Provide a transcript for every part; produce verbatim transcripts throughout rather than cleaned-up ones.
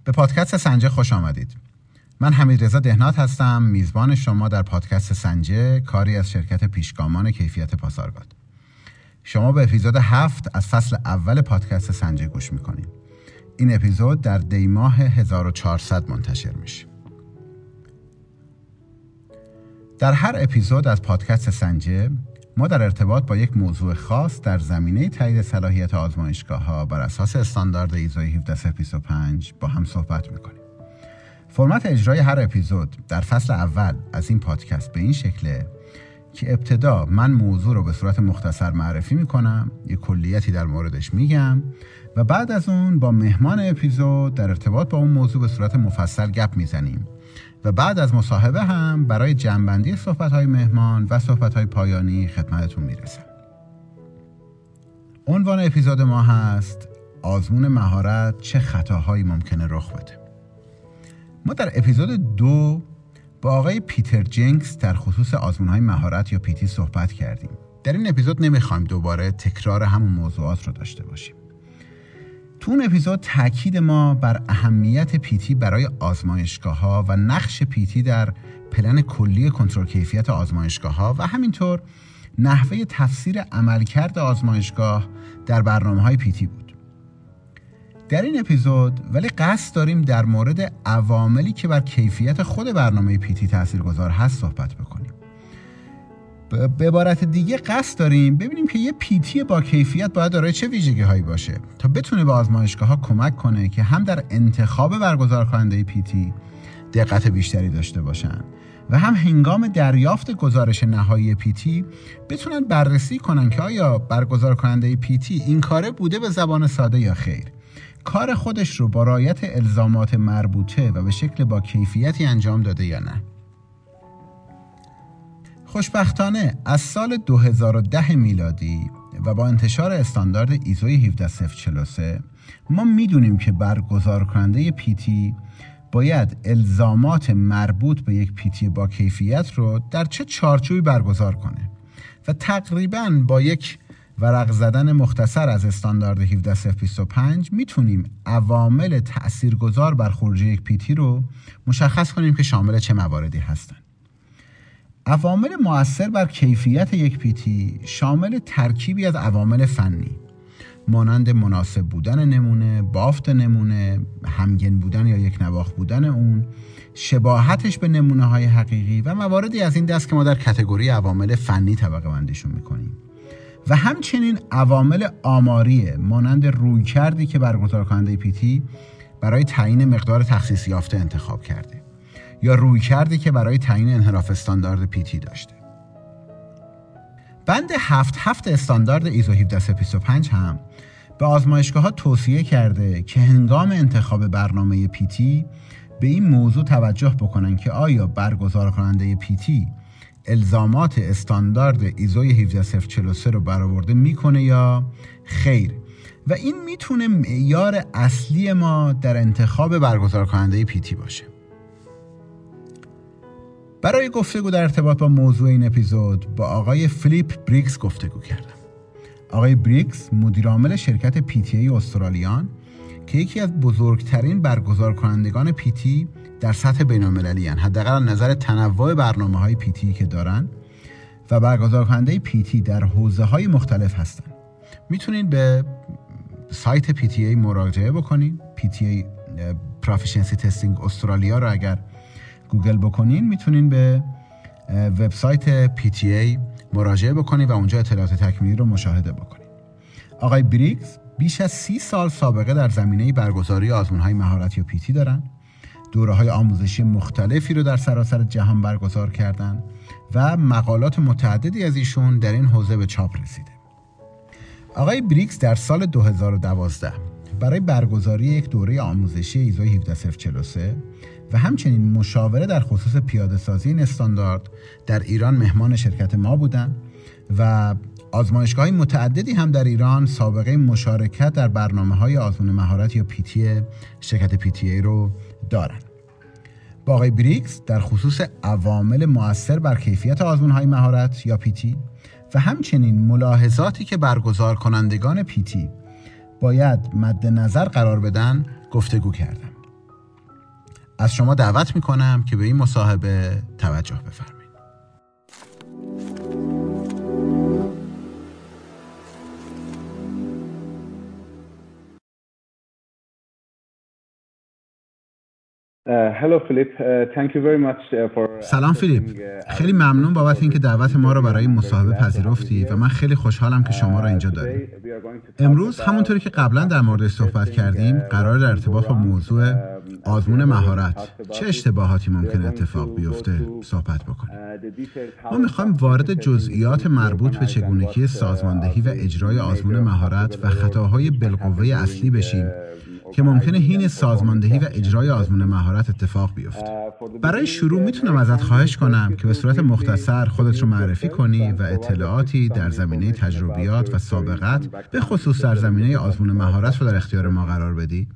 به پادکست سنجه خوش آمدید. من حمیدرضا دهنات هستم، میزبان شما در پادکست سنجه، کاری از شرکت پیشگامان کیفیت پاسارگاد. شما به اپیزود هفت از فصل اول پادکست سنجه گوش میکنید. این اپیزود در دی ماه هزار و چهارصد منتشر میشه. در هر اپیزود از پادکست سنجه ما در ارتباط با یک موضوع خاص در زمینه تایید صلاحیت آزمایشگاه‌ها بر اساس استاندارد ایزو هفده صفر بیست و پنج با هم صحبت می‌کنیم. فرمت اجرای هر اپیزود در فصل اول از این پادکست به این شکله که ابتدا من موضوع رو به صورت مختصر معرفی می‌کنم، یک کلیتی در موردش میگم و بعد از اون با مهمان اپیزود در ارتباط با اون موضوع به صورت مفصل گپ میزنیم و بعد از مصاحبه هم برای جمع‌بندی صحبت‌های مهمان و صحبت‌های پایانی خدمتتون میرسم. عنوان اپیزود ما هست آزمون مهارت چه خطاهایی ممکنه رخ بده. ما در اپیزود دو با آقای پیتر جنکس در خصوص آزمون‌های مهارت یا پیتی صحبت کردیم. در این اپیزود نمیخوایم دوباره تکرار همون موضوعات رو داشته باشیم. تو اون اپیزود تاکید ما بر اهمیت پیتی برای آزمایشگاه‌ها و نقش پیتی در پلن کلی کنترل کیفیت آزمایشگاه‌ها و همینطور نحوه تفسیر عملکرد آزمایشگاه در برنامه‌های پیتی بود. در این اپیزود ولی قصد داریم در مورد عواملی که بر کیفیت خود برنامه پیتی تاثیرگذار هست صحبت بکنیم. به عبارت دیگه قصد داریم ببینیم که یه پیتی با کیفیت باید دارای چه ویژگی هایی باشه تا بتونه به آزمایشگاه ها کمک کنه که هم در انتخاب برگزار کننده پیتی دقت بیشتری داشته باشن و هم هنگام دریافت گزارش نهایی پیتی بتونن بررسی کنن که آیا برگزار کننده پیتی این کاره بوده به زبان ساده یا خیر، کار خودش رو با رعایت الزامات مربوطه و به شکل با کیفیتی انجام داده یا نه. خوشبختانه از سال دو هزار و ده میلادی و با انتشار استاندارد ایزو هفده صفر چهل و سه ما میدونیم که برگزار کننده پیتی باید الزامات مربوط به یک پیتی با کیفیت رو در چه چارچوبی برگزار کنه و تقریباً با یک ورق زدن مختصر از استاندارد هفده صفر بیست و پنج میتونیم عوامل تأثیرگذار بر خروجی یک پیتی رو مشخص کنیم که شامل چه مواردی هستن. عوامل مؤثر بر کیفیت یک پیتی شامل ترکیبی از عوامل فنی مانند مناسب بودن نمونه، بافت نمونه، همگن بودن یا یک نواخت بودن اون، شباهتش به نمونه های حقیقی و مواردی از این دست که ما در کتگوری عوامل فنی طبقه بندیشون میکنیم و همچنین عوامل آماریه مانند رویکردی که برگزار کننده پیتی برای تعیین مقدار تخصیص یافته انتخاب کرده یا رویکردی که برای تعیین انحراف استاندارد پیتی داشته. بند هفت هفت استاندارد ایزو هفده صفر بیست و پنج هم به آزمایشگاه‌ها توصیه کرده که هنگام انتخاب برنامه پیتی به این موضوع توجه بکنن که آیا برگزار کننده پیتی الزامات استاندارد ایزو هفده صفر چهل و سه رو برآورده میکنه یا خیر و این میتونه معیار اصلی ما در انتخاب برگزار کننده پیتی باشه. برای گفتگو در ارتباط با موضوع این اپیزود با آقای فیلیپ بریکس گفتگو کردم. آقای بریکس مدیر عامل شرکت پی تی ای استرالیان که یکی از بزرگترین برگزار کنندگان پیتی در سطح بین‌المللی هستند، حداقل از نظر تنوع برنامه‌های پیتی که دارن و برگزار کننده پیتی در حوزه‌های مختلف هستند. میتونید به سایت پی تی ای مراجعه بکنید. پی تی ای Proficiency Testing استرالیا رو اگر گوگل بکنین میتونین به وبسایت پی تی ای مراجعه بکنید و اونجا اطلاعات تکمیلی رو مشاهده بکنید. آقای بریکس بیش از سی سال سابقه در زمینه برگزاری آزمون‌های مهارت یا پیتی دارن. دوره‌های آموزشی مختلفی رو در سراسر جهان برگزار کردن و مقالات متعددی از ایشون در این حوزه به چاپ رسیده. آقای بریکس در سال دو هزار و دوازده برای برگزاری یک دوره آموزشی ایزو هفده صفر چهل و سه و همچنین مشاوره در خصوص پیاده سازی این استاندارد در ایران مهمان شرکت ما بودند و آزمایشگاه‌های متعددی هم در ایران سابقه مشارکت در برنامه‌های آزمون مهارت یا پیتی شرکت پی تی ای رو دارن. با آقای بریکس در خصوص عوامل مؤثر بر کیفیت آزمون‌های مهارت یا پیتی و همچنین ملاحظاتی که برگزار کنندگان پیتی باید مد نظر قرار بدن گفتگو کردم. از شما دعوت میکنم که به این مصاحبه توجه بفرمایید. سلام فیلیپ، خیلی ممنون بابت اینکه دعوت ما رو برای این مصاحبه پذیرفتی و من خیلی خوشحالم که شما رو اینجا داریم. امروز همونطوری که قبلا در موردش صحبت کردیم قرار در ارتباط با موضوع آزمون مهارت چه اشتباهاتی ممکنه اتفاق بیفته صحبت بکنیم. ما میخوایم وارد جزئیات مربوط به چگونگی سازماندهی و اجرای آزمون مهارت و خطاهای بالقوه اصلی بشیم که ممکنه حین سازماندهی و اجرای آزمون مهارت اتفاق بیفته. برای شروع میتونم ازت خواهش کنم که به صورت مختصر خودت رو معرفی کنی و اطلاعاتی در زمینه تجربیات و سابقت به خصوص در زمینه آزمون مهارت رو در اختیار ما قرار بدی.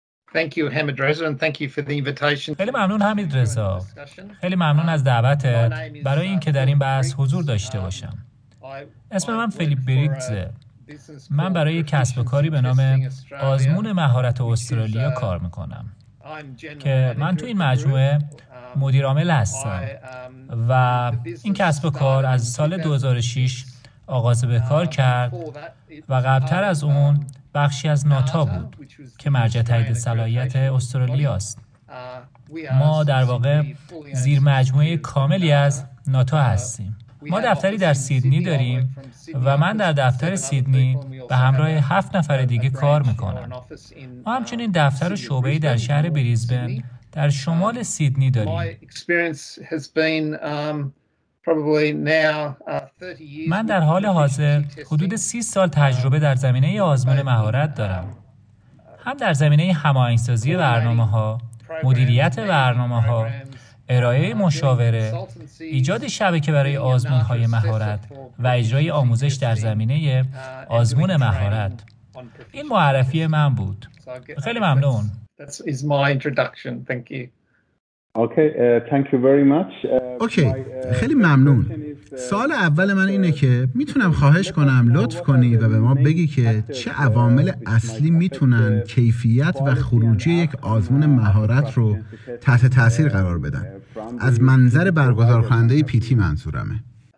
خیلی ممنون حمید رضا. خیلی ممنون از دعوتت برای اینکه در این بحث حضور داشته باشم. اسم من فیلیپ بریگزه. من برای یک کسب و کاری به نام آزمون مهارت استرالیا کار میکنم که من تو این مجموعه مدیر عامل هستم و این کسب و کار از سال دو هزار و شش آغاز به کار کرد و قبلتر از اون بخشی از ناتا بود که مرجع تایید صلاحیت استرالیا است. ما در واقع زیر مجموعه کاملی از ناتا هستیم. ما دفتری در سیدنی داریم و من در دفتر سیدنی به همراه هفت نفر دیگه کار میکنم. ما همچنین دفتر و شعبه‌ای در شهر بریزبن در شمال سیدنی داریم. من در حال حاضر حدود سی سال تجربه در زمینه آزمون مهارت دارم. هم در زمینه هماهنگسازی برنامه‌ها، مدیریت برنامه‌ها، ارائه مشاوره، ایجاد شبکه برای آزمون‌های مهارت و اجرای آموزش در زمینه آزمون مهارت. این معرفی من بود. خیلی ممنون. اوکی، خیلی ممنون. سوال اول من اینه که میتونم خواهش کنم لطف کنی و به ما بگی که چه عوامل اصلی میتونن کیفیت و خروجی یک آزمون مهارت رو تحت تاثیر قرار بدن؟ از منظر برگزار کننده پیتی منظورمه.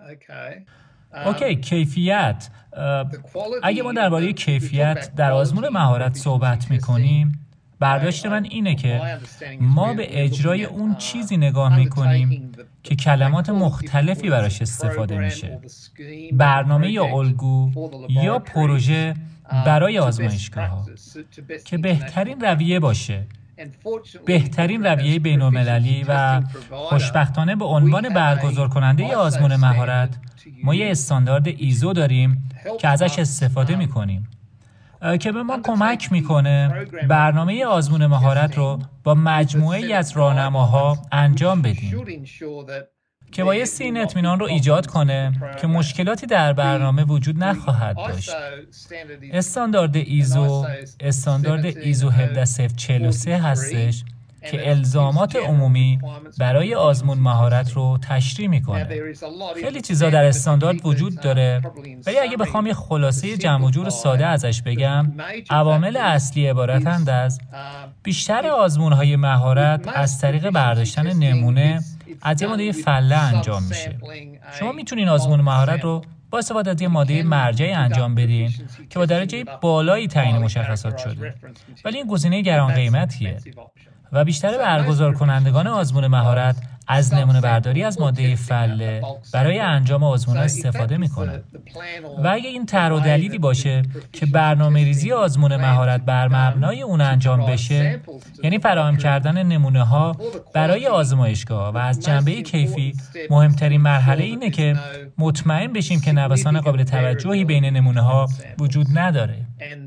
اوکی، کیفیت. اگه ما درباره کیفیت در آزمون مهارت صحبت میکنیم، برداشت من اینه که ما به اجرای اون چیزی نگاه میکنیم که کلمات مختلفی براش استفاده میشه. برنامه یا الگو یا پروژه برای آزمایشگاه ها که بهترین رویه باشه. بهترین رویه بین‌المللی و خوشبختانه به عنوان برگزار کننده آزمون مهارت ما یه استاندارد ایزو داریم که ازش استفاده میکنیم که به ما کمک میکنه برنامه آزمون مهارت رو با مجموعه‌ای از راهنماها انجام بدیم که بایستی این اطمینان رو ایجاد کنه که مشکلاتی در برنامه وجود نخواهد داشت. استاندارد ایزو استاندارد ایزو هزار و صد و چهل و سه هستش که الزامات عمومی برای آزمون مهارت رو تشریح میکنه. خیلی چیزا در استاندارد وجود داره، ولی اگه بخوام یه خلاصه جمع و جور ساده ازش بگم، عوامل اصلی عبارتند از بیشتر آزمون‌های مهارت از طریق برداشتن نمونه از یه ماده فله انجام میشه. شما میتونین آزمون مهارت رو با استفاده از یه ماده مرجعی انجام بدین که با درجه بالایی تعیین مشخصات شده، ولی این گزینه گران قیمتیه و بیشتر برگزار کنندگان آزمون مهارت از نمونه برداری از ماده فله برای انجام آزمون استفاده میکنن. و اگه این طرح و دلیلی باشه که برنامه ریزی آزمون مهارت بر مبنای اون انجام بشه، یعنی فراهم کردن نمونه ها برای آزمایشگاه و از جنبه کیفی، مهمترین مرحله اینه که مطمئن بشیم که نوسان قابل توجهی بین نمونه ها وجود نداره.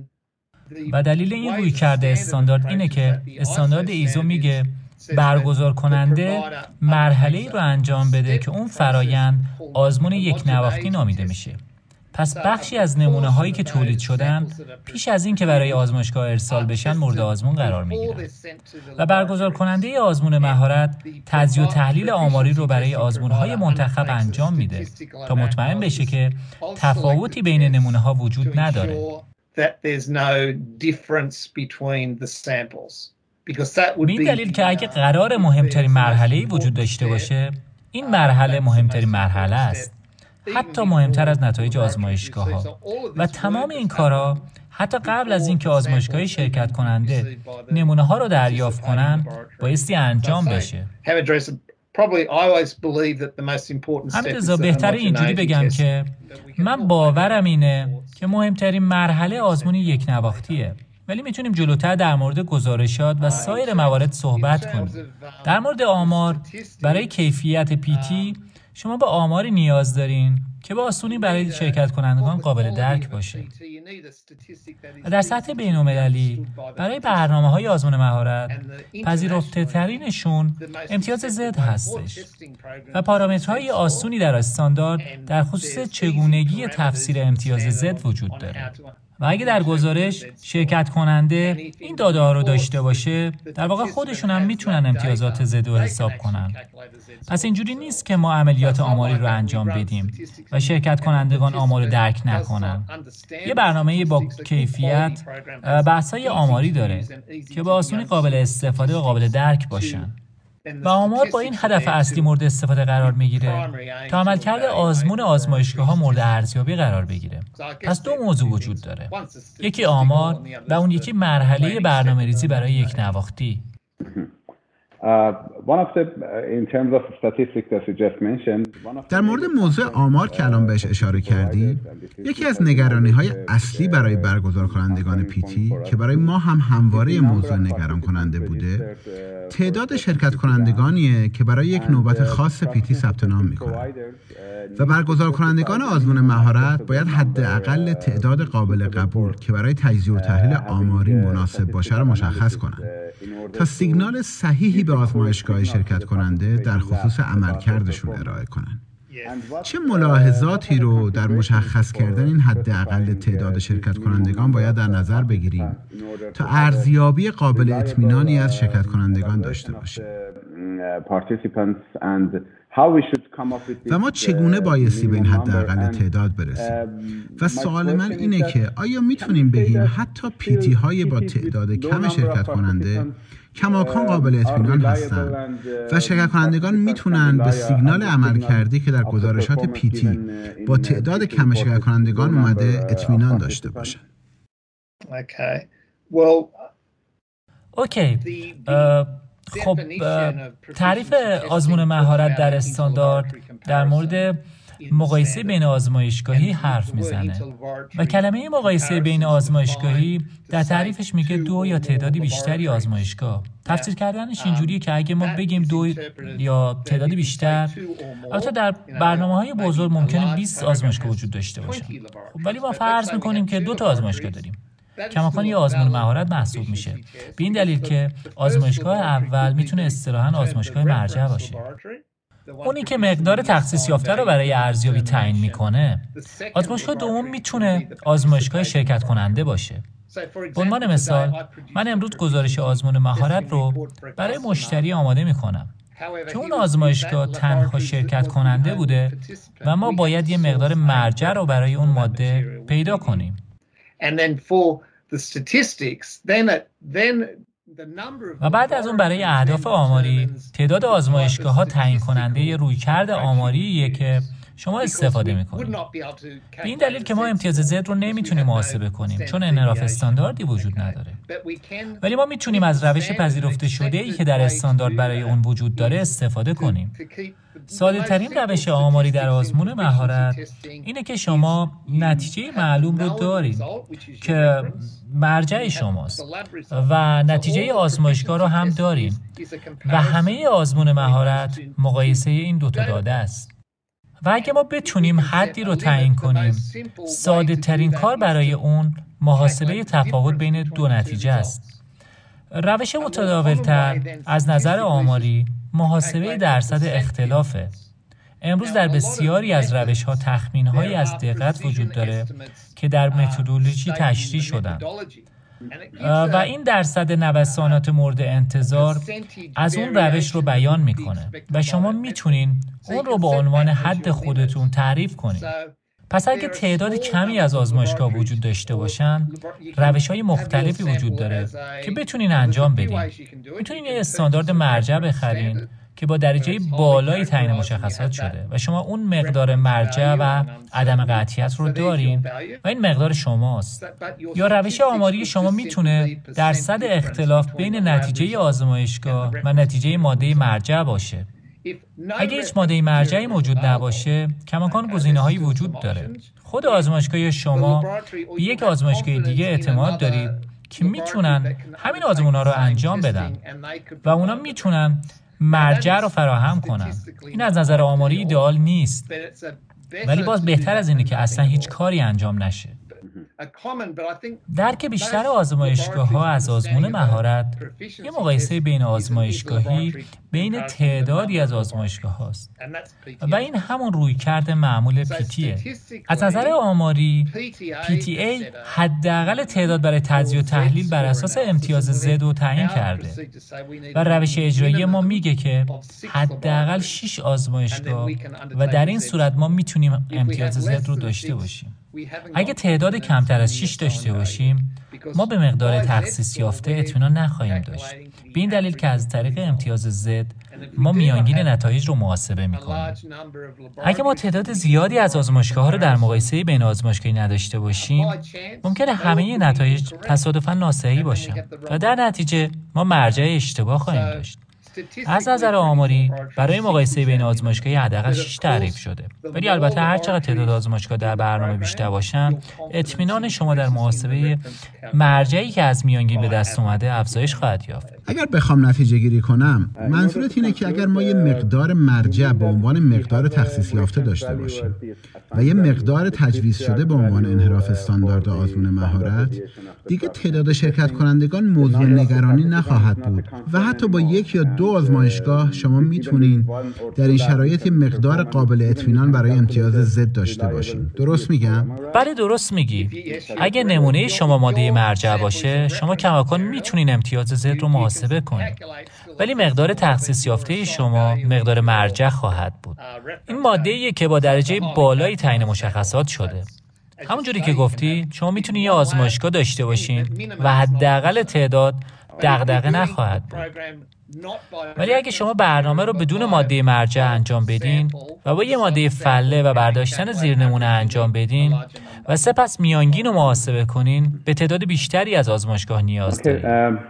و دلیل این روی کرده استاندارد اینه که استاندارد ایزو میگه برگزار کننده مرحله ای رو انجام بده که اون فرایند آزمون یک نواختی نامیده میشه. پس بخشی از نمونه هایی که تولید شدن پیش از این که برای آزمایشگاه ارسال بشن مورد آزمون قرار میگیرن و برگزار کننده آزمون مهارت تجزیه و تحلیل آماری رو برای آزمون های منتخب انجام میده تا مطمئن بشه که تفاوتی بین نمونه ها وجود نداره. that there's no difference between the samples به این دلیل که اگه قرار مهمترین مرحله‌ای وجود داشته باشه، این مرحله مهمترین مرحله است. حتی مهمتر از نتایج آزمایشگاه‌ها. و تمام این کارها حتی قبل از اینکه آزمایشگاه شرکت کننده نمونه ها رو دریافت کنن بایستی انجام بشه. همینطور بهتره اینجوری بگم که من باورم اینه که مهمترین مرحله آزمون یک نواختیه، ولی میتونیم جلوتر در مورد گزارشات و سایر موارد صحبت کنیم. در مورد آمار، برای کیفیت پیتی شما به آماری نیاز دارین که به آسونی برای شرکت کنندگان قابل درک باشه. و در سطح بین‌المللی برای برنامه‌های آزمون مهارت، پذیرفته ترینشون امتیاز زد هستش و پارامترهای آسونی در استاندارد در خصوص چگونگی تفسیر امتیاز زد وجود داره. و اگه در گزارش شرکت کننده این داده ها رو داشته باشه، در واقع خودشون هم میتونن امتیازات زد رو حساب کنن. پس اینجوری نیست که ما عملیات آماری رو انجام بدیم و شرکت کنندگان آمار رو درک نکنن. یه برنامه با کیفیت بحث‌های آماری داره که با آسونی قابل استفاده و قابل درک باشن. و آمار با این هدف اصلی مورد استفاده قرار میگیره تا عملکرد آزمون آزمایشگاه‌ها مورد ارزیابی قرار بگیره. پس دو موضوع وجود داره، یکی آمار و اون یکی مرحله برنامه‌ریزی برای یک نواختی. در مورد موضوع آمار که الان بهش اشاره کردی، یکی از نگرانی‌های اصلی برای برگزار کنندگان پیتی که برای ما هم همواره موضوع نگران کننده بوده، تعداد شرکت کنندگانیه که برای یک نوبت خاص پیتی ثبت نام می‌کنند. و برگزار کنندگان آزمون مهارت باید حداقل تعداد قابل قبول که برای تجزیه و تحلیل آماری مناسب باشه رو مشخص کنند تا سیگنال صحیحی به آزمایشگاه شرکت کننده در خصوص عملکردشون ارائه کنند. چه ملاحظاتی رو در مشخص کردن این حداقل تعداد شرکت کنندگان باید در نظر بگیریم تا ارزیابی قابل اطمینانی از شرکت کنندگان داشته باشیم؟ و ما چگونه بایستی به این حداقل تعداد برسیم؟ و سوال من اینه که آیا میتونیم بگیم حتی پیتی های با تعداد کم شرکت کننده کماکان قابل اطمینان هستند و شرکت کنندگان میتونن به سیگنال عملکردی که در گزارشات پیتی با تعداد کم شرکت کنندگان اومده اطمینان داشته باشن؟ اوکی. خب تعریف آزمون مهارت در استاندارد در مورد مقایسه بین آزمایشگاهی حرف میزنه و کلمه مقایسه بین آزمایشگاهی در تعریفش میگه دو یا تعدادی بیشتری آزمایشگاه. تفسیر کردنش اینجوریه که اگه ما بگیم دو یا تعدادی بیشتر، البته در برنامه‌های بزرگ ممکنه بیست آزمایشگاه وجود داشته باشه، خب ولی ما فرض میکنیم که دو تا آزمایشگاه داریم، کماکان یه آزمون مهارت محسوب میشه. به این دلیل که آزمایشگاه اول میتونه اصطلاحاً آزمایشگاه مرجع باشه، اونی که مقدار تخصیص یافته رو برای ارزیابی تعیین میکنه. آزمایشگاه دوم میتونه آزمایشگاه شرکت کننده باشه. به عنوان مثال، من امروز گزارش آزمون مهارت رو برای مشتری آماده میکنم که اون آزمایشگاه تنها شرکت کننده بوده و ما باید یه مقدار مرجع رو برای اون ماده پیدا کنیم. و بعد از اون برای اهداف آماری، تعداد آزمایشگاه‌ها تعیین کننده رویکرد آماریه که شما استفاده می‌کنید. به این دلیل که ما امتیاز زد رو نمیتونیم محاسبه کنیم چون انحراف استانداردی وجود نداره. ولی ما میتونیم از روش پذیرفته شده‌ای که در استاندارد برای اون وجود داره استفاده کنیم. ساده ترین روش آماری در آزمون مهارت اینه که شما نتیجه معلوم رو دارید که مرجع شماست و نتیجه آزمایشگاه رو هم داریم و همه آزمون مهارت مقایسه این دوتا داده است. و اگه ما بتونیم حدی رو تعیین کنیم، ساده ترین کار برای اون محاسبه تفاوت بین دو نتیجه است. روش متداول‌تر از نظر آماری محاسبه درصد اختلافه. امروز در بسیاری از روش‌ها تخمین‌هایی از دقت وجود داره که در متدولوژی تشریح شدن و این درصد نوسانات مورد انتظار از اون روش رو بیان میکنه و شما میتونین اون رو به عنوان حد خودتون تعریف کنین. پس اگه تعداد کمی از آزمایشگاه وجود داشته باشن، روش‌های مختلفی وجود داره که بتونین انجام بدین. میتونین یه استاندارد مرجع بخرین که با درجه بالایی تعیین مشخصات شده و شما اون مقدار مرجع و عدم قطعیت رو دارین و این مقدار شماست. یا روش آماری شما میتونه درصد اختلاف بین نتیجه آزمایشگاه و نتیجه ماده مرجع باشه. اگه هیچ ماده مرجعی موجود نباشه، کماکان گزینه‌هایی وجود داره. خود آزمایشگاه شما به یک آزمایشگاه دیگه اعتماد دارید که میتونن همین آزمون‌ها رو انجام بدن و اونا میتونن مرجع رو فراهم کنن. این از نظر آماری ایدئال نیست، ولی باز بهتر از اینه که اصلا هیچ کاری انجام نشه. درک بیشتر آزمایشگاه‌ها از آزمون مهارت یه مقایسه بین آزمایشگاهی بین تعدادی از آزمایشگاه هاست و این همون رویکرد معمول پی تی ای. از نظر آماری پی تی ای حداقل تعداد برای تجزیه و تحلیل بر اساس امتیاز زد رو تعیین کرده و روش اجرایی ما میگه که حداقل شش آزمایشگاه و در این صورت ما میتونیم امتیاز زد رو داشته باشیم. اگه تعداد کمتر از شش داشته باشیم، ما به مقدار تخصیص یافته اطمینان نخواهیم داشت. به این دلیل که از طریق امتیاز زد ما میانگین نتایج رو محاسبه میکنیم. اگه ما تعداد زیادی از آزمایشگاه‌ها رو در مقایسه بین آزمایشگاهی نداشته باشیم، ممکنه همه نتایج تصادفاً ناصحیح باشن و در نتیجه ما مرجع اشتباه خواهیم داشت. از نظر آماری برای مقایسه بین آزمایشگاهی حداقل شش تعریف شده، ولی البته هر چقدر تعداد آزمایشگاه در برنامه بیشتر باشن، اطمینان شما در محاسبه مرجعی که از میانگین به دست اومده افزایش خواهد یافت. اگر بخوام نتیجه گیری کنم، منظورت اینه که اگر ما یه مقدار مرجع به عنوان مقدار تخصیص یافته داشته باشیم و یه مقدار تجویز شده به عنوان انحراف استاندارد آزمون مهارت، دیگه تعداد شرکت کنندگان موضوع نگرانی نخواهد بود و حتی با یک یا دو آزمایشگاه شما میتونین در این شرایط مقدار قابل اطمینان برای امتیاز زد داشته باشین. درست میگم؟ بله درست میگی. اگه نمونه شما ماده مرجع باشه، شما کماکان میتونین امتیاز زد رو محاسبه کنید، ولی مقدار تخصیص یافته شما مقدار مرجع خواهد بود. این ماده‌ایه که با درجه بالایی تعیین مشخصات شده. همونجوری که گفتی، شما میتونید یه آزمایشگاه داشته باشین و حداقل تعداد دغدغه نخواهد بود. ولی اگه شما برنامه رو بدون ماده مرجع انجام بدین و با یه ماده فله و برداشتن زیرنمونه انجام بدین و سپس میانگین رو محاسبه کنین، به تعداد بیشتری از آزمایشگاه نیاز دارید.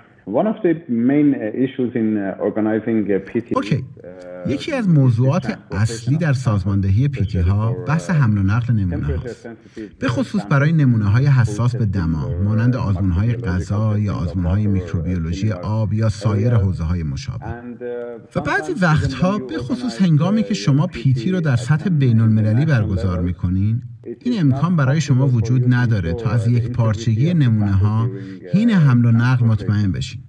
اوکی. یکی از موضوعات اصلی در سازماندهی پی تی ها بحث حمل و نقل نمونه هاست. به خصوص برای نمونه های حساس به دما مانند آزمون های غذا یا آزمون های میکروبیولوژی آب یا سایر حوزه های مشابه. و بعضی وقتها به خصوص هنگامی که شما پی تی رو در سطح بین المللی برگزار میکنین، این امکان برای شما وجود نداره تا از یک پارچگی نمونه ها حین حمل و نقل مطمئن بشین.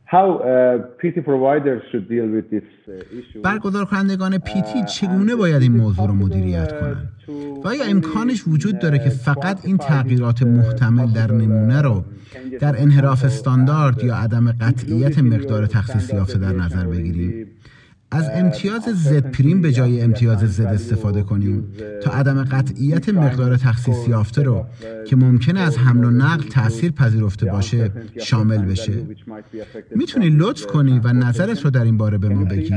برگزار کنندگان پی تی چگونه باید این موضوع رو مدیریت کنند؟ و آیا امکانش وجود داره که فقط این تغییرات محتمل در نمونه رو در انحراف استاندارد یا عدم قطعیت مقدار تخصیص یافته در نظر بگیریم؟ از امتیاز زد پریم به جای امتیاز زد استفاده کنیم تا عدم قطعیت مقدار تخصیص یافته رو که ممکنه از حمل و نقل تأثیر پذیرفته باشه شامل بشه. میتونی لطف کنی و نظرت رو در این باره به ما بگی؟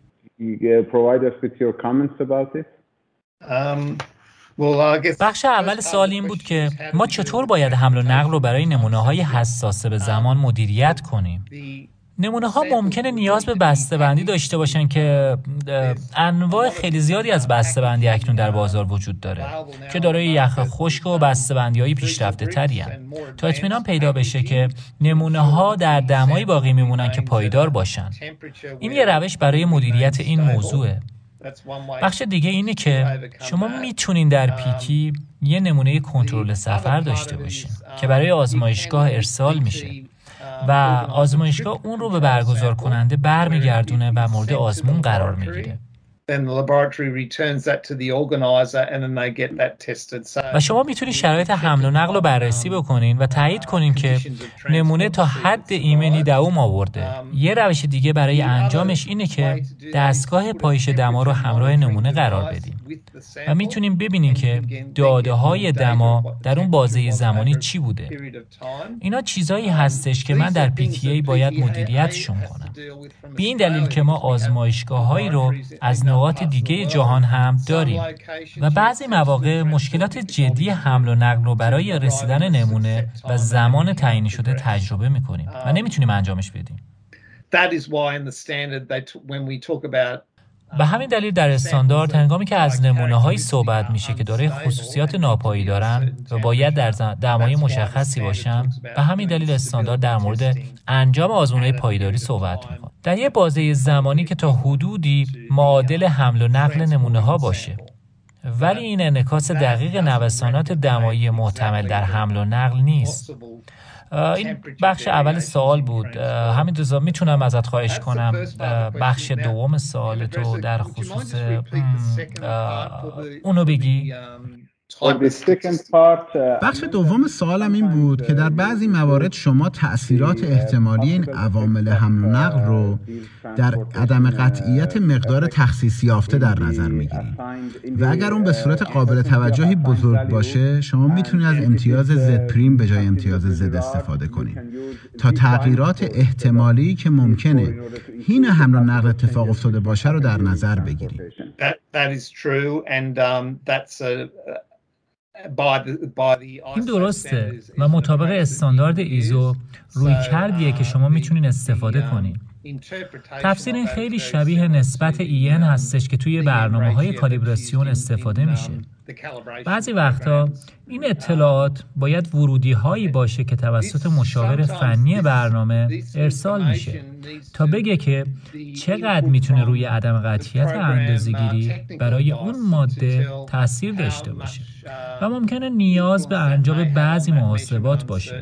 بخش اول سوال این بود که ما چطور باید حمل و نقل رو برای نمونه‌های حساس به زمان مدیریت کنیم. نمونه ها ممکنه نیاز به بسته‌بندی داشته باشن که انواع خیلی زیادی از بسته‌بندی اکنون در بازار وجود داره که دارای یخ خشک و بسته‌بندی‌های پیشرفته تری هستند تا اطمینان پیدا بشه که نمونه ها در دمایی باقی میمونن که پایدار باشن. این یه روش برای مدیریت این موضوعه. بخش دیگه اینه که شما میتونین در پیتی یه نمونه کنترل سفر داشته باشین که برای آزمایشگاه ارسال میشه و آزمایشگاه اون رو به برگزار کننده برمیگردونه و مورد آزمون قرار میگیره. و شما میتونید شرایط حمل و نقل رو بررسی بکنین و تایید کنین که نمونه تا حد ایمنی دوام آورده. یه روش دیگه برای انجامش اینه که دستگاه پایش دما رو همراه نمونه قرار بدیم و میتونیم ببینیم که داده های دما در اون بازه زمانی چی بوده. اینا چیزایی هستش که من در پی تی ای باید مدیریتشون کنم. به این دلیل که ما آزمایشگاه‌هایی رو از نقاط دیگه جهان هم داریم و بعضی مواقع مشکلات جدی حمل و نقل رو برای رسیدن نمونه و زمان تعیین شده تجربه می‌کنیم و نمیتونیم انجامش بدیم. به همین دلیل در استاندارد هنگامی که از نمونه‌هایی صحبت میشه که دارای خصوصیات ناپایی دارن و باید در دمای مشخصی باشن، به همین دلیل استاندارد در مورد انجام آزمون‌های پایداری صحبت میکنه. در یه بازه زمانی که تا حدودی معادل حمل و نقل نمونه‌ها باشه. ولی این انعکاس دقیق نوسانات دمایی محتمل در حمل و نقل نیست. این بخش اول سوال بود. همین رضا میتونم ازت خواهش کنم بخش دوم سوالتو در خصوص اونو بگی؟ بخش دوم سوالم این بود که در بعضی موارد شما تأثیرات احتمالی این عوامل حمل و نقل رو در عدم قطعیت مقدار تخصیص یافته در نظر میگیرید و اگر اون به صورت قابل توجهی بزرگ باشه شما میتونید از امتیاز زد پریم به جای امتیاز زد استفاده کنید تا تغییرات احتمالی که ممکنه حین حمل و نقل اتفاق افتاده باشه رو در نظر بگیرید. این درسته و مطابق استاندارد ایزو روی کردیه که شما میتونین استفاده کنین. تفسیر این خیلی شبیه نسبت این هستش که توی برنامه‌های کالیبراسیون استفاده میشه. بعضی وقتا این اطلاعات باید ورودی هایی باشه که توسط مشاور فنی برنامه ارسال میشه تا بگه که چقدر میتونه روی عدم قطعیت اندازه‌گیری برای اون ماده تأثیر داشته باشه و ممکنه نیاز به انجام بعضی محاسبات باشه.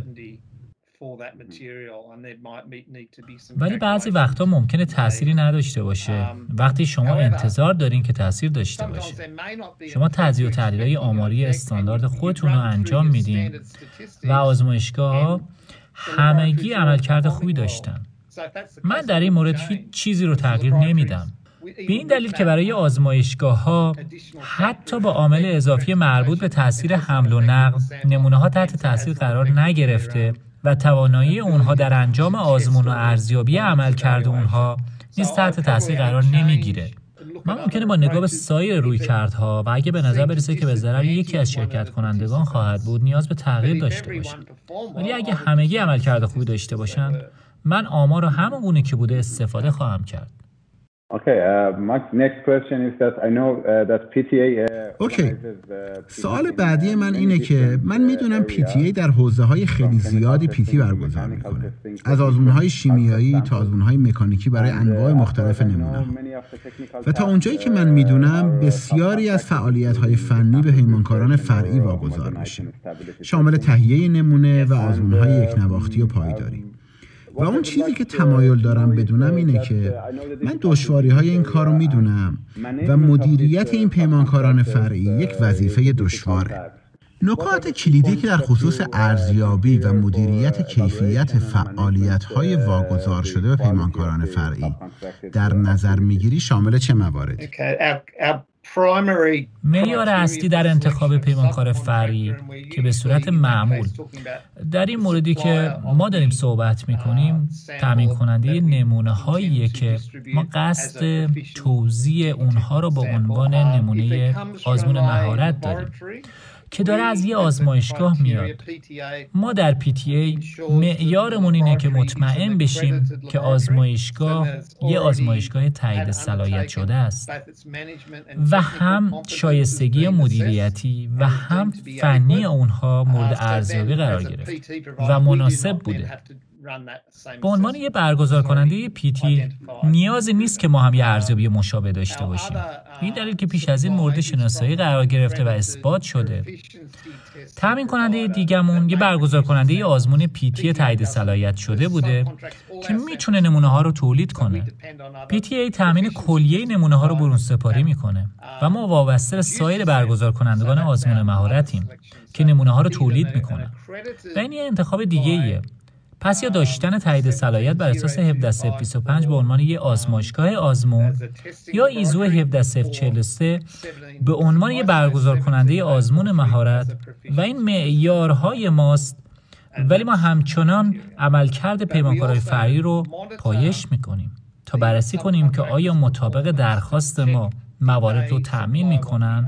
ولی بعضی وقتا ممکنه تأثیری نداشته باشه وقتی شما انتظار دارین که تأثیر داشته باشه. شما تجزیه و تحلیل‌های آماری استاندارد خودتون رو انجام میدین و آزمایشگاه‌ها همگی عملکرد خوبی داشتن. من در این مورد هیچ چیزی رو تغییر نمیدم. به این دلیل که برای آزمایشگاه‌ها حتی با عامل اضافی مربوط به تأثیر حمل و نقل نمونه‌ها تحت تأثیر قرار نگرفته و توانایی اونها در انجام آزمون و ارزیابی عملکرد اونها نیز تحت تأثیر قرار نمیگیره. من ممکنه با نگاه به سایر رویکردها و اگه به نظر برسه که به ضرر یکی از شرکت کنندگان خواهد بود نیاز به تغییر داشته باشم. ولی اگه همگی عملکرد خوبی داشته باشن من آمار رو همون گونه که بوده استفاده خواهم کرد. Okay, uh, my next question is that I know uh, that پی تی ای اوکی. سوال بعدی من اینه که من میدونم پی تی ای در حوزه‌های خیلی زیادی پی تی برگزار میکنه. از آزمون‌های شیمیایی تا آزمون‌های مکانیکی برای انواع مختلف نمونه‌ها. و تا اونجایی که من میدونم بسیاری از فعالیت‌های فنی به پیمانکاران فرعی واگذار میشه. شامل تهیه نمونه و آزمون‌های یکنواختی و پایداری. و اون چیزی که تمایل دارم بدونم اینه که من دشواری‌های این کار رو میدونم و مدیریت این پیمانکاران فرعی یک وظیفه دشواره. نکات کلیدی که در خصوص ارزیابی و مدیریت کیفیت فعالیت‌های واگذار شده به پیمانکاران فرعی در نظر میگیری شامل چه مواردی؟ معیار اصلی در انتخاب پیمانکار فرعی که به صورت معمول در این موردی که ما داریم صحبت میکنیم تامین کننده نمونه هاییه که ما قصد توزیع اونها رو به عنوان نمونه آزمون مهارت داریم که داره از یه آزمایشگاه میاد. ما در پی تی ای معیارمون اینه که مطمئن بشیم که آزمایشگاه یه آزمایشگاه تایید صلاحیت شده است و هم شایستگی مدیریتی و هم فنی اونها مورد ارزیابی قرار گرفت و مناسب بوده. به عنوان یه برگزار کننده پیتی نیازی نیست که ما هم یه ارزیابی مشابه داشته باشیم. این دلیل که پیش از این مورد شناسایی قرار گرفته و اثبات شده. تامین کننده دیگه‌مون یه برگزار کننده آزمون پیتی تایید صلاحیت شده بوده که میتونه نمونه ها رو تولید کنه. پی تی ای تامین کلیه نمونه ها رو برون سپاری میکنه و ما وابسته به سایر برگزار کنندگان آزمون مهارتیم که نمونه ها رو تولید میکنن. و این یه انتخاب دیگه ایه. پس یا داشتن تایید صلاحیت بر اساس هفده صفر بیست و پنج به عنوان یک آزمایشگاه آزمون یا ایزو هفده صفر چهل و سه به عنوان یک برگزار کننده آزمون مهارت و این معیارهای ماست، ولی ما همچنان عملکرد پیمانکارهای فرعی رو پایش میکنیم تا بررسی کنیم که آیا مطابق درخواست ما موارد رو تأمین میکنن.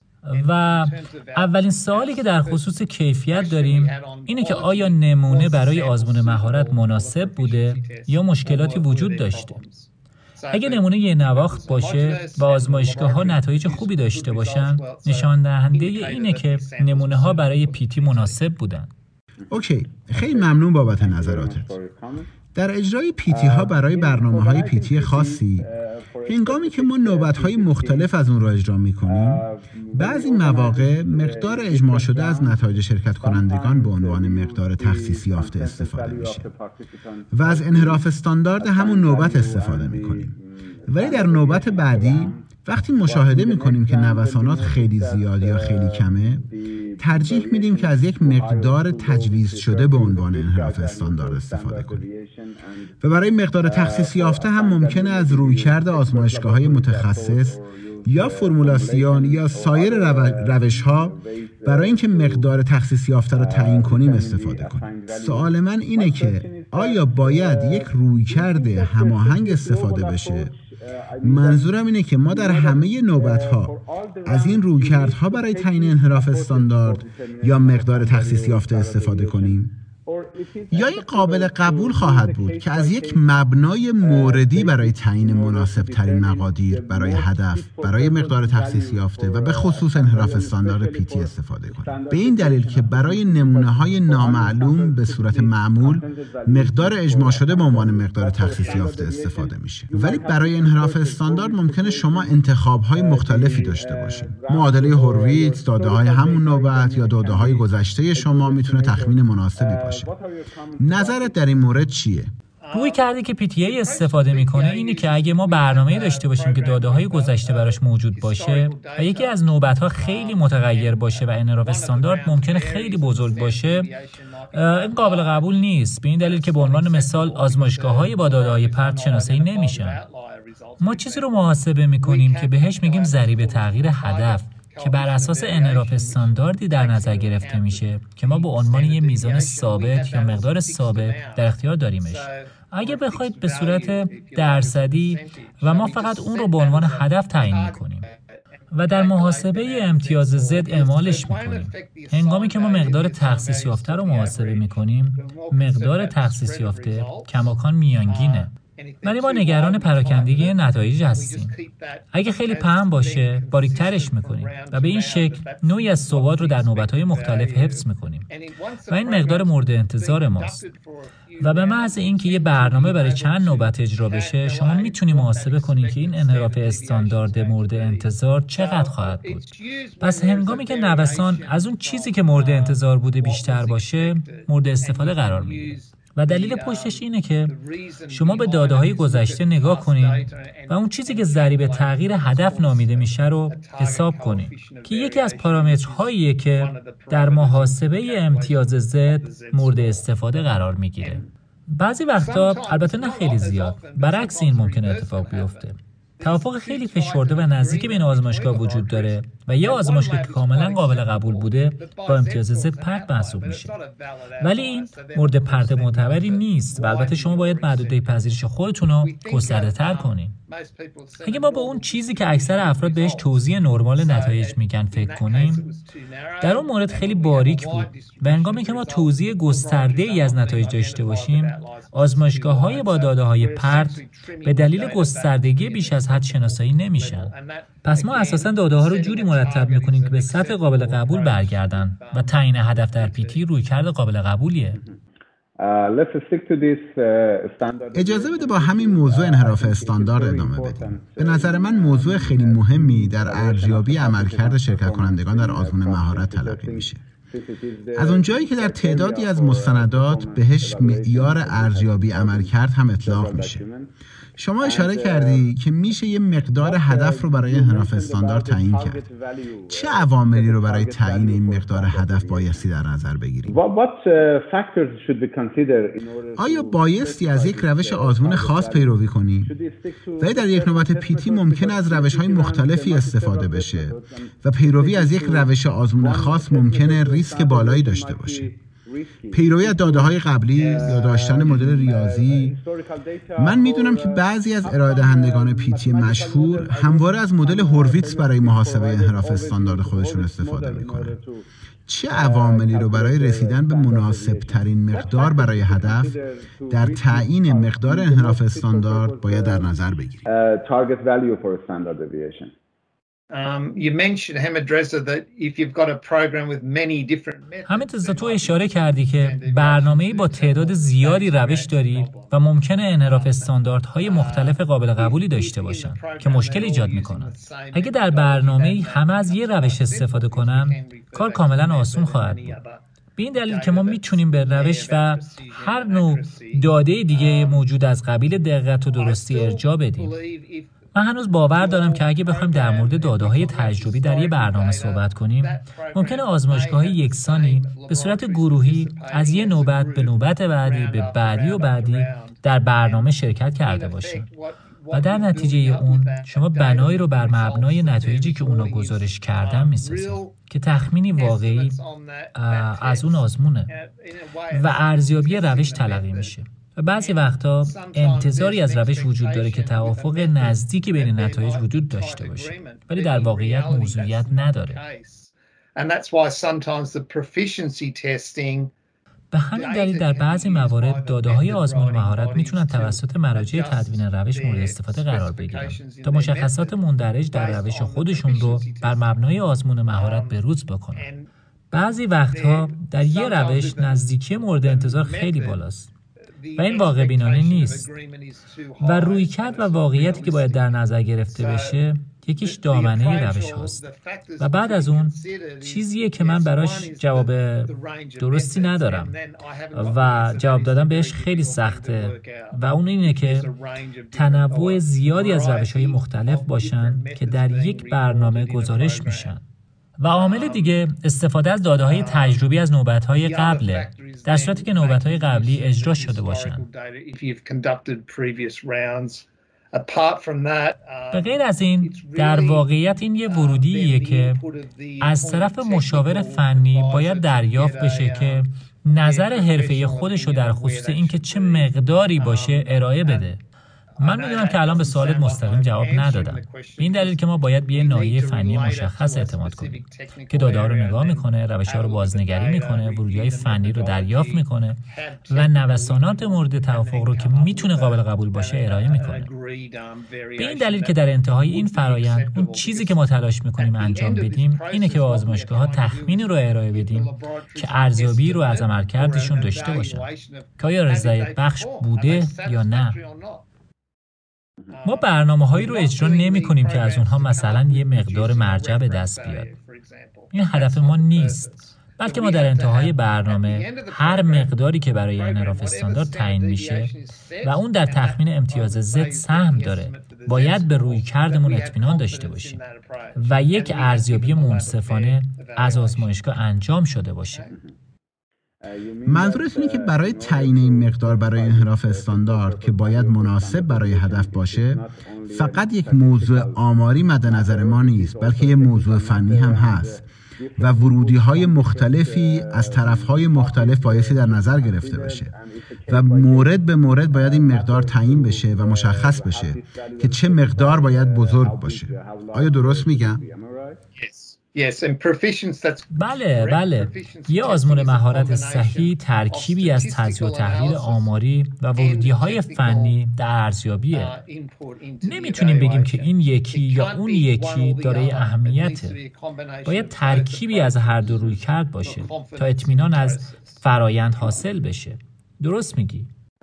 و اولین سوالی که در خصوص کیفیت داریم اینه که آیا نمونه برای آزمون مهارت مناسب بوده یا مشکلاتی وجود داشته. اگه نمونه یه نواخت باشه و آزمایشگاه ها نتایج خوبی داشته باشن، نشان دهنده اینه که نمونه ها برای پیتی مناسب بودن. اوکی، خیلی ممنون بابت نظراتت. در اجرای پیتی ها برای برنامه های پیتی خاصی، هنگامی که ما نوبت های مختلف از اون را اجرا می کنیم، بعضی مواقع مقدار اجماع شده از نتایج شرکت کنندگان به عنوان مقدار تخصیص یافته استفاده میشه و از انحراف استاندارد همون نوبت استفاده می کنیم. ولی در نوبت بعدی وقتی مشاهده می‌کنیم که نوسانات خیلی زیاد یا خیلی کمه، ترجیح میدیم که از یک مقدار تجویز شده به عنوان انحراف استاندارد استفاده کنیم. و برای مقدار تخصیص یافته هم ممکنه از رویکرد آزمایشگاه‌های متخصص یا فرمولاسیون یا سایر روش‌ها برای اینکه مقدار تخصیص یافته رو تعیین کنیم استفاده کنیم. سوال من اینه که آیا باید یک رویکرد هماهنگ استفاده بشه؟ منظورم اینه که ما در همه نوبت‌ها از این رویکردها برای تعیین انحراف استاندارد یا مقدار تخصیص یافته استفاده کنیم، یا این قابل قبول خواهد بود که از یک مبنای موردی برای تعیین مناسب ترین مقادیر برای هدف، برای مقدار تخصیص یافته و به خصوص انحراف استاندارد پیتی استفاده کنیم. به این دلیل که برای نمونه‌های نامعلوم به صورت معمول مقدار اجماع شده به عنوان مقدار تخصیص یافته استفاده میشه. ولی برای انحراف استاندارد ممکنه شما انتخاب‌های مختلفی داشته باشید. معادله هورویتز، داده‌های همون نوبت یا داده‌های گذشته شما میتونه تخمین مناسبی باشه. نظرت در این مورد چیه؟ روی کردی که پی تی ای استفاده میکنه اینه که اگه ما برنامه‌ای داشته باشیم که داده‌های گذشته براش موجود باشه و یکی از نوبت‌ها خیلی متغیر باشه و انحراف استاندارد ممکنه خیلی بزرگ باشه، این قابل قبول نیست. به این دلیل که به عنوان مثال آزمایشگاه‌های با داده‌های پرت شناسایی نمیشن. ما چیزی رو محاسبه میکنیم که بهش میگیم ضریب تغییر هدف که بر اساس انحراف استانداردی در نظر گرفته میشه که ما به عنوان یه میزان ثابت یا مقدار ثابت در اختیار داریمش. اگه بخواید به صورت درصدی و ما فقط اون رو به عنوان هدف تعیین میکنیم و در محاسبه امتیاز زد اعمالش میکنیم. هنگامی که ما مقدار تخصیص یافته رو محاسبه میکنیم، مقدار تخصیص یافته کماکان میانگینه. ولی ما نگران پراکندگی نتایج هستیم. اگه خیلی پهن باشه، باریکترش میکنیم و به این شکل نوعی از ثبات رو در نوبت‌های مختلف حفظ میکنیم و این مقدار مورد انتظار ماست. و به محض اینکه یه برنامه برای چند نوبت اجرا بشه، شما میتونی محاسبه کنید که این انحراف استاندارد مورد انتظار چقدر خواهد بود. پس هنگامی که نوسان از اون چیزی که مورد انتظار بوده بیشتر باشه، مورد استفاده قرار میگیره. و دلیل پشتش اینه که شما به داده‌های گذشته نگاه کنید و اون چیزی که ضریب تغییر هدف نامیده میشه رو حساب کنید که یکی از پارامترهاییه که در محاسبه امتیاز زد مورد استفاده قرار میگیره. بعضی وقتا، البته نه خیلی زیاد، برعکس این ممکنه اتفاق بیفته. توافق خیلی فشرده و نزدیک بین آزمایشگاه وجود داره و یه آزمایشگاه که کاملا قابل قبول بوده با امتیاز زد پرت محسوب میشه. ولی این مورد پرت معتبری نیست و البته شما باید محدوده پذیرش خودتون رو گسترده تر کنین. اگه ما با اون چیزی که اکثر افراد بهش توزیع نرمال نتایج میگن فکر کنیم، در اون مورد خیلی باریک بود و هنگامی که ما توزیع گسترده ای از نتایج داشته باشیم، آزمایشگاه‌های با داده‌های پرت به دلیل گستردگی بیش از حد شناسایی نمیشن. پس ما اساساً داده‌ها رو جوری مرتب می‌کنیم که به سطح قابل قبول برگردن و تعیین هدف در پیتی رویکرد قابل قبولیه. اجازه بده با همین موضوع انحراف استاندارد ادامه بدیم. به نظر من موضوع خیلی مهمی در ارزیابی عملکرد شرکت کنندگان در آزمون مهارت تلقی میشه. از اونجایی که در تعدادی از مستندات بهش معیار ارزیابی عملکرد هم اطلاق میشه. شما اشاره کردی که میشه یه مقدار هدف رو برای انحراف استاندارد تعیین کرد. چه عواملی رو برای تعیین این مقدار هدف بایستی در نظر بگیریم؟ آیا بایستی از یک روش آزمون خاص پیروی کنیم؟ و در یک نوبت پیتی ممکن از روش‌های مختلفی استفاده بشه و پیروی از یک روش آزمون خاص ممکنه ریسک بالایی داشته باشه. پیروی از داده‌های قبلی یا داشتن مدل ریاضی. من میدونم که بعضی از ارائه دهندگان پیتی مشهور همواره از مدل هورویتز برای محاسبه انحراف استاندارد خودشون استفاده میکنن. چه عواملی رو برای رسیدن به مناسب ترین مقدار برای هدف در تعیین مقدار انحراف استاندارد باید در نظر بگیریم؟ همین تو اشاره کردی که برنامه‌ای با تعداد زیادی روش داری و ممکنه انحراف استانداردهای مختلف قابل قبولی داشته باشن که مشکل ایجاد میکنن. اگه در برنامه‌ای همه از یه روش استفاده کنن، کار کاملا آسون خواهد بود. به این دلیل که ما میتونیم به روش و هر نوع داده دیگه موجود از قبیل دقت و درستی ارجاع بدیم. من هنوز باور دارم که اگه بخوایم در مورد داده‌های تجربی در یه برنامه صحبت کنیم، ممکنه آزمایشگاه‌های یکسانی به صورت گروهی از یه نوبت به نوبت بعدی به بعدی و بعدی در برنامه شرکت کرده باشن. و در نتیجه اون شما بنایی رو بر مبنای نتایجی که اونا گزارش کردن می‌سازید که تخمینی واقعی از اون آزمونه و ارزیابی روش تلقی میشه. و بعضی وقتا انتظاری از روش وجود داره که توافق نزدیکی بین نتایج وجود داشته باشه، ولی در واقعیت موضوعیت نداره. به همین دلیل در بعضی موارد داده‌های آزمون مهارت میتونن توسط مراجع تدوین روش مورد استفاده قرار بگیرن تا مشخصات مندرج در روش خودشون رو بر مبنای آزمون مهارت بروز بکنن. بعضی وقتها در یه روش نزدیکی مورد انتظار خیلی بالاست و این واقع بینانه نیست و رویکرد و واقعیتی که باید در نظر گرفته بشه یکیش دامنه روش هاست و بعد از اون چیزیه که من براش جواب درستی ندارم و جواب دادن بهش خیلی سخته و اون اینه که تنوع زیادی از روش‌های مختلف باشن که در یک برنامه گزارش میشن. و عامل دیگه استفاده از داده‌های تجربی از نوبت‌های قبله، در صورتی که نوبت‌های قبلی اجرا شده باشن. به غیر از این، در واقعیت این یه ورودیه که از طرف مشاور فنی باید دریافت بشه که نظر حرفه‌ای خودش رو در خصوص اینکه چه مقداری باشه ارائه بده. من میدونم که الان به سوالت مستقیم جواب ندادم. به این دلیل که ما باید به یه ناحیه فنی مشخص اعتماد کنیم که داده‌ها رو نگاه میکنه، روش‌ها رو بازنگری میکنه، ورودی‌های فنی رو دریافت میکنه و نوسانات مورد توافق رو که میتونه قابل قبول باشه ارائه میکنه. به این دلیل که در انتهای این فرایند اون چیزی که ما تلاش میکنیم انجام بدیم اینه که به آزمایشگاه‌ها تخمینی رو ارائه بدیم که ارزیابی رو از عملکردشون داشته باشن که آیا رضایت بخش بوده یا نه. ما برنامه‌هایی رو اجرا نمی‌کنیم که از اونها مثلا یه مقدار مرجع به دست بیاد. این هدف ما نیست، بلکه ما در انتهای برنامه هر مقداری که برای انحراف استاندارد تعیین میشه و اون در تخمین امتیاز زد سهم داره، باید به رویکردمون اطمینان داشته باشیم و یک ارزیابی منصفانه از آزمایشگاه انجام شده باشه. منظورت اینه که برای تعیین این مقدار برای انحراف استاندارد که باید مناسب برای هدف باشه، فقط یک موضوع آماری مد نظر ما نیست، بلکه یک موضوع فنی هم هست و ورودی‌های مختلفی از طرف‌های مختلف بایستی در نظر گرفته بشه و مورد به مورد باید این مقدار تعیین بشه و مشخص بشه که چه مقدار باید بزرگ باشه. آیا درست میگم؟ بله بله یه آزمون مهارت صحیح ترکیبی از تجزیه و تحلیل آماری و ورودی‌های فنی در ارزیابیه. نمیتونیم بگیم که این یکی یا اون یکی دارای اهمیته. باید ترکیبی از هر دو رویکرد باشه تا اطمینان از فرایند حاصل بشه. درست میگی.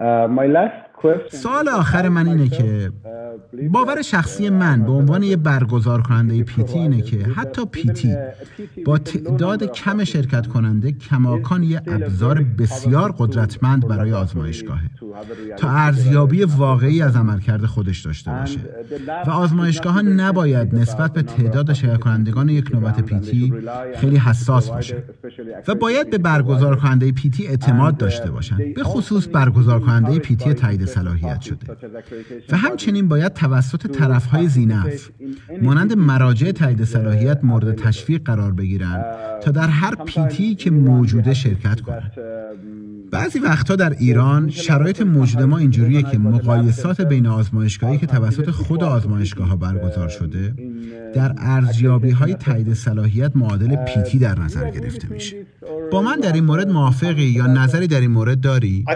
سوال آخر من اینه که باور شخصی من به عنوان یه برگزار کننده پیتی اینه که حتی پیتی با تعداد کم شرکت کننده کماکان یه ابزار بسیار قدرتمند برای آزمایشگاهه تا ارزیابی واقعی از عملکرد خودش داشته باشه و آزمایشگاه‌ها نباید نسبت به تعداد شرکت کنندگان یک نوبت پیتی خیلی حساس باشه و باید به برگزار کننده پیتی اعتماد داشته باشن، به خصوص برگزار کننده پیتی تایید صلاحیت شده. و همچنین باید توسط طرف‌های ذی‌نفع مانند مراجع تایید صلاحیت مورد تشویق قرار بگیرن تا در هر پیتی که موجوده شرکت کنند. بعضی وقتا در ایران شرایط موجود ما اینجوریه که مقایسات بین آزمایشگاهی که توسط خود آزمایشگاه‌ها برگزار شده در ارزیابی‌های تایید صلاحیت معادل پیتی در نظر گرفته میشه. با من در این مورد موافقی یا نظری در این مورد داری؟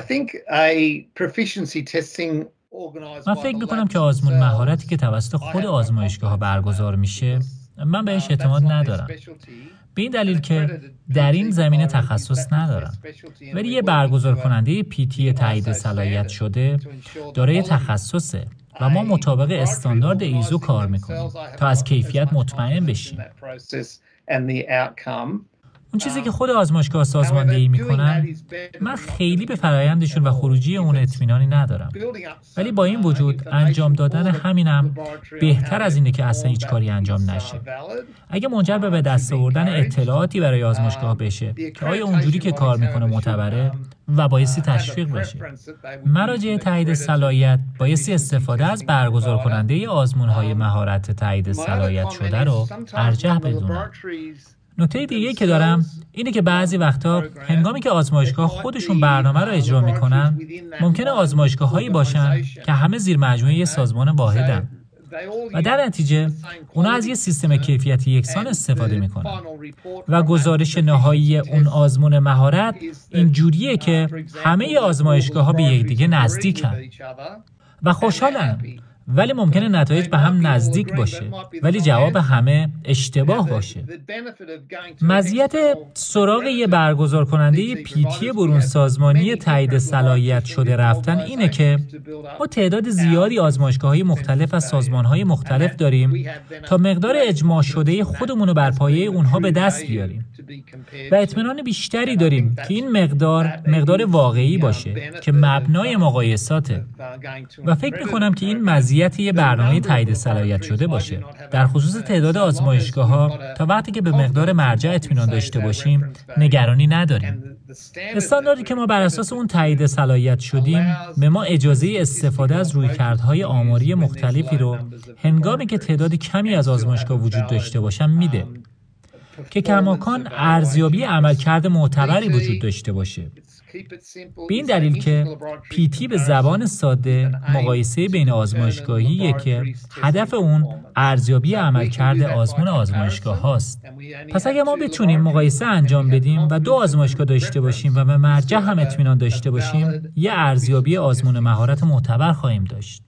من فکر میکنم که آزمون مهارتی که توسط خود آزمایشگاه‌ها برگزار میشه من بهش اعتماد ندارم، به این دلیل که در این زمینه تخصص ندارم. ولی یه برگزار کننده پیتی تایید صلاحیت شده دارای تخصصه و ما مطابق استاندارد ایزو کار میکنیم تا از کیفیت مطمئن بشیم. اون چیزی که خود آزمایشگاه سازماندهی میکنن من خیلی به فرایندشون و خروجی اون اطمینانی ندارم، ولی با این وجود انجام دادن همینم بهتر از اینه که اصلا هیچ کاری انجام نشه. اگه منجر به به دست آوردن اطلاعاتی برای آزمایشگاه بشه که آیا اونجوری که کار میکنه معتبره و بایستی تشویق بشه، مراجع تایید صلاحیت بایستی استفاده از برگزار کننده آزمون‌های مهارت تایید صلاحیت شده رو ارجح بدونن. نکته دیگه که دارم اینه که بعضی وقتا هنگامی که آزمایشگاه خودشون برنامه رو اجرا میکنن ممکنه آزمایشگاه‌هایی باشن که همه زیر مجموعه یه سازمان واحدن و در نتیجه اونا از یه سیستم کیفیتی یکسان استفاده میکنن و گزارش نهایی اون آزمون مهارت این جوریه که همه آزمایشگاه‌ها به یکدیگه نزدیکن و خوشحالن، ولی ممکنه نتایج به هم نزدیک باشه ولی جواب همه اشتباه باشه. مزیت سراغ یه برگزار کننده پیتی برون سازمانی تایید صلاحیت شده رفتن اینه که ما تعداد زیادی آزمایشگاه‌های مختلف از سازمان‌های مختلف داریم تا مقدار اجماع شده خودمون رو بر پایه اونها به دست بیاریم و اطمینان بیشتری داریم که این مقدار مقدار واقعی باشه که مبنای مقایساته و فکر می‌کنم که این مزیت یه برنامه تایید صلاحیت شده باشه. در خصوص تعداد آزمایشگاه‌ها تا وقتی که به مقدار مرجع اطمینان داشته باشیم نگرانی نداریم. استانداردی که ما بر اساس اون تایید صلاحیت شدیم به ما اجازه استفاده از رویکردهای آماری مختلفی رو هنگامی که تعداد کمی از آزمایشگاه وجود داشته باشن میده که کماکان ارزیابی عملکرد معتبری وجود داشته باشه. به این دلیل که پیتی به زبان ساده مقایسه بین آزمایشگاهیه که هدف اون ارزیابی عملکرد آزمون آزمایشگاه هاست. پس اگه ما بتونیم مقایسه انجام بدیم و دو آزمایشگاه داشته باشیم و به مرجع هم اطمینان داشته باشیم یه ارزیابی آزمون مهارت معتبر خواهیم داشت.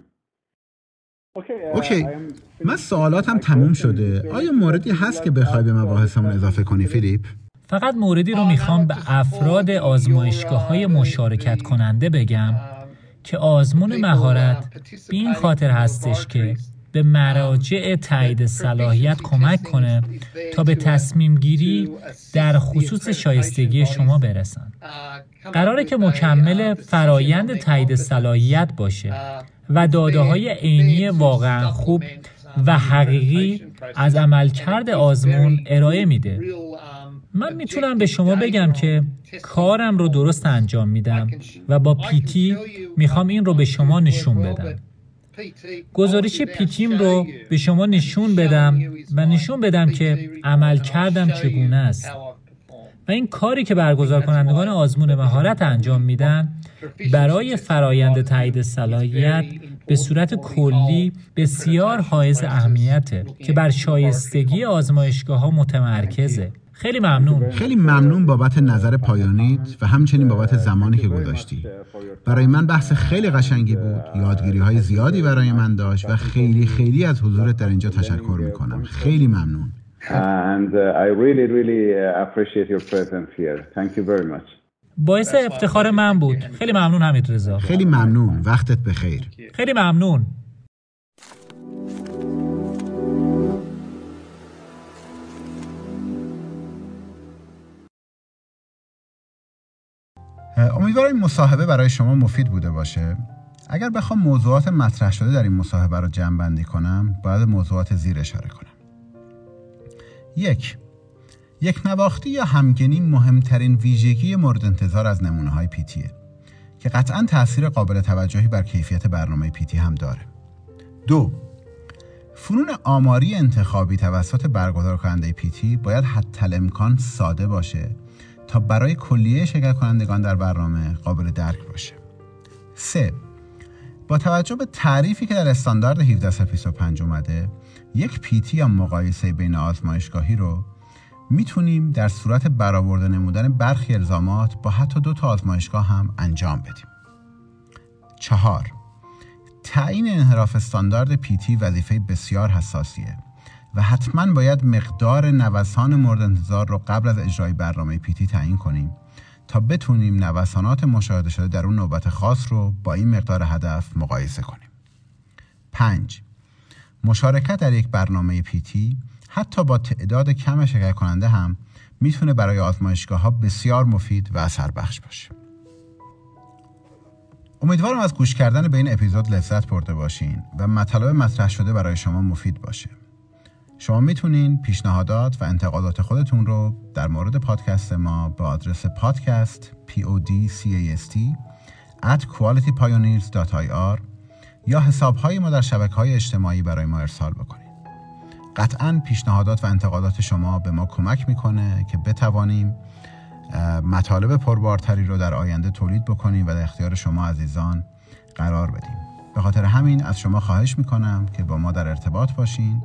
اوکی، من سوالاتم تموم شده. آیا موردی هست که بخوای به مباحثمون اضافه کنی فیلیپ؟ فقط موردی رو میخوام به افراد آزمایشگاه‌های مشارکت کننده بگم که آزمون مهارت به این خاطر هستش که به مراجع تایید صلاحیت کمک کنه تا به تصمیم گیری در خصوص شایستگی شما برسن. قراره که مکمل فرایند تایید صلاحیت باشه و داده‌های عینی واقعا خوب و حقیقی از عملکرد آزمون ارائه میده. من میتونم به شما بگم که کارم رو درست انجام میدم و با پیتی میخوام این رو به شما نشون بدم. گزارش پیتیم رو به شما نشون بدم و نشون بدم که عمل کردم چگونه است. و این کاری که برگزار کنندگان آزمون مهارت انجام میدن برای فرایند تایید صلاحیت به صورت کلی بسیار حائز اهمیته که بر شایستگی آزمایشگاه‌ها متمرکزه. خیلی ممنون. خیلی ممنون بابت نظر پایانیت و همچنین بابت زمانی که گذاشتی. برای من بحث خیلی قشنگی بود. یادگیری‌های زیادی برای من داشت و خیلی خیلی از حضورت در اینجا تشکر می‌کنم. خیلی ممنون. And uh, I really really appreciate your presence here. Thank you very much. باعث افتخار من بود. خیلی ممنون حمیدرضا. خیلی ممنون. وقتت بخیر. خیلی ممنون. امیدوارم این مصاحبه برای شما مفید بوده باشه. اگر بخوام موضوعات مطرح شده در این مصاحبه رو جمع‌بندی کنم، باید موضوعات زیر اشاره کنم. یک یک نواختی یا همگنی مهمترین ویژگی مورد انتظار از نمونه‌های پیتیه که قطعاً تأثیر قابل توجهی بر کیفیت برنامه پیتی هم داره. دو فنون آماری انتخابی توسط برگزار کننده پیتی باید حتی الامکان ساده باشه تا برای کلیه شرکت کنندگان در برنامه قابل درک باشه. سه با توجه به تعریفی که در استاندارد هفده صد و بیست و پنج اومده، یک پیتی یا مقایسه بین آزمایشگاهی رو میتونیم در صورت برآورده نمودن برخی الزامات با حتی دو تا آزمایشگاه هم انجام بدیم. چهار تعیین انحراف استاندارد پیتی وظیفه بسیار حساسیه و حتما باید مقدار نوسان مورد انتظار رو قبل از اجرای برنامه پیتی تعیین کنیم تا بتونیم نوسانات مشاهده شده در اون نوبت خاص رو با این مقدار هدف مقایسه کنیم. پنج مشارکت در یک برنامه پیتی حتی با تعداد کم شرکت کننده هم میتونه برای آزمایشگاه ها بسیار مفید و اثر بخش باشه. امیدوارم از گوش کردن به این اپیزود لذت برده باشین و مطالب مطرح شده برای شما مفید باشه. شما میتونین پیشنهادات و انتقادات خودتون رو در مورد پادکست ما به آدرس پادکست پی او دی سی ای اس تی ات کوالیتی پایونیرز دات آی آر یا حسابهای ما در شبکه‌های اجتماعی برای ما ارسال بکنید. قطعاً پیشنهادات و انتقادات شما به ما کمک میکنه که بتوانیم مطالب پربارتری رو در آینده تولید بکنیم و در اختیار شما عزیزان قرار بدیم. به خاطر همین از شما خواهش میکنم که با ما در ارتباط باشین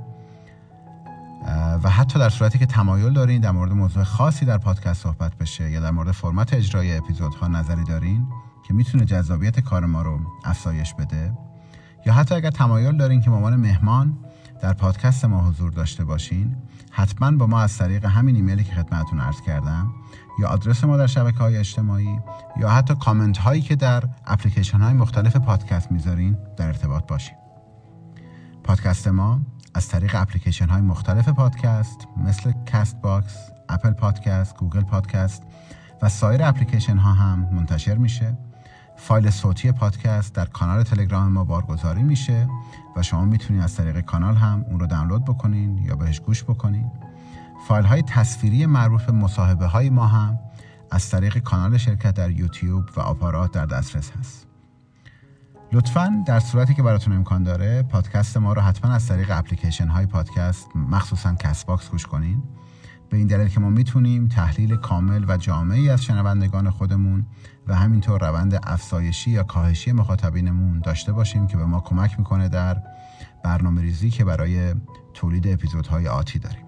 و حتی در صورتی که تمایل دارین در مورد موضوع خاصی در پادکست صحبت بشه یا در مورد فرمت اجرای اپیزودها نظری دارین که میتونه جذابیت کار ما رو افزایش بده، یا حتی اگر تمایل دارین که به عنوان مهمان در پادکست ما حضور داشته باشین، حتما با ما از طریق همین ایمیلی که خدمتتون عرض کردم یا آدرس ما در شبکه‌های اجتماعی یا حتی کامنت هایی که در اپلیکیشن های مختلف پادکست میذارین در ارتباط باشین. پادکست ما از طریق اپلیکیشن های مختلف پادکست مثل کست باکس، اپل پادکست، گوگل پادکست و سایر اپلیکیشن ها هم منتشر میشه. فایل صوتی پادکست در کانال تلگرام ما بارگذاری میشه و شما میتونید از طریق کانال هم اون رو دانلود بکنین یا بهش گوش بکنین. فایل های تصویری مربوط به مصاحبه های ما هم از طریق کانال شرکت در یوتیوب و آپارات در دسترس هست. لطفاً در صورتی که براتون امکان داره پادکست ما رو حتما از طریق اپلیکیشن های پادکست مخصوصاً کست باکس گوش کنین، به این دلیل که ما میتونیم تحلیل کامل و جامعی از شنوندگان خودمون و همینطور روند افزایشی یا کاهشی مخاطبینمون داشته باشیم که به ما کمک میکنه در برنامه ریزی که برای تولید اپیزودهای آتی داریم.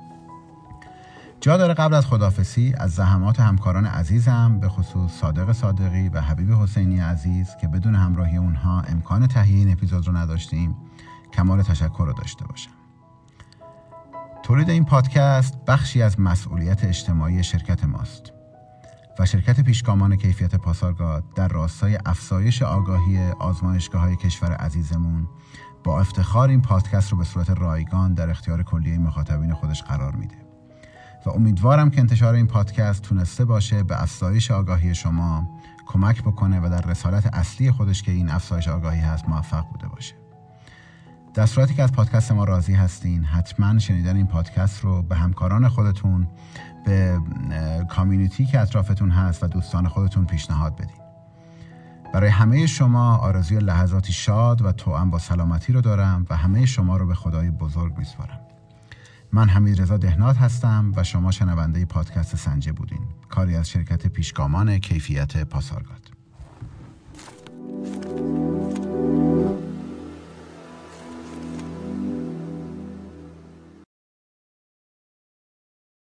جا داره قبل از خداحافظی از زحمات همکاران عزیزم به خصوص صادق صادقی و حبیب حسینی عزیز که بدون همراهی اونها امکان تهیه این اپیزود رو نداشتیم کمال تشکر رو داشته باشم. تولید این پادکست بخشی از مسئولیت اجتماعی شرکت ماست و شرکت پیشگامان کیفیت پاسارگاد در راستای افزایش آگاهی آزمایشگاه‌های کشور عزیزمون با افتخار این پادکست رو به صورت رایگان در اختیار کلیه مخاطبین خودش قرار میده و امیدوارم که انتشار این پادکست تونسته باشه به افزایش آگاهی شما کمک بکنه و در رسالت اصلی خودش که این افزایش آگاهی هست موفق بوده باشه. در صورتی که از پادکست ما راضی هستین حتما شنیدن این پادکست رو به همکاران خودتون، به کامیونیتی که اطرافتون هست و دوستان خودتون پیشنهاد بدین. برای همه شما آرزوی لحظاتی شاد و توأم با سلامتی رو دارم و همه شما رو به خدای بزرگ میسپارم. من حمیدرضا دهنات هستم و شما شنونده پادکست سنجه بودین، کاری از شرکت پیشگامان کیفیت پاسارگاد.